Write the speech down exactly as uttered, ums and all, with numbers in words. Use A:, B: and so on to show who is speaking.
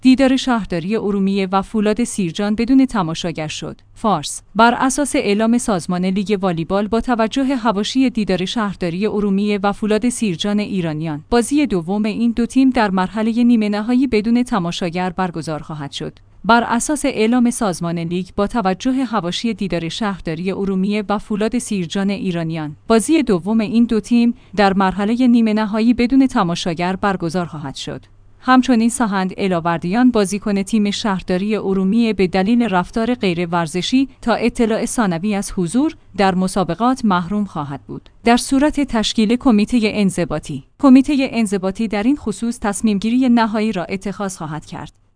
A: دیدار شهرداری ارومیه و فولاد سیرجان بدون تماشاگر شد. فارس: بر اساس اعلام سازمان لیگ والیبال با توجه حواشی دیدار شهرداری ارومیه و فولاد سیرجان ایرانیان، بازی دوم این دو تیم در مرحله نیمه نهایی بدون تماشاگر برگزار خواهد شد. بر اساس اعلام سازمان لیگ با توجه حواشی دیدار شهرداری ارومیه و فولاد سیرجان ایرانیان، بازی دوم این دو تیم در مرحله نیمه نهایی بدون تماشاگر برگزار خواهد شد. همچنین سهند الاوردیان بازیکن تیم شهرداری ارومیه به دلیل رفتار غیر ورزشی تا اطلاع ثانوی از حضور در مسابقات محروم خواهد بود. در صورت تشکیل کمیته انضباطی، کمیته انضباطی در این خصوص تصمیم‌گیری نهایی را اتخاذ خواهد کرد.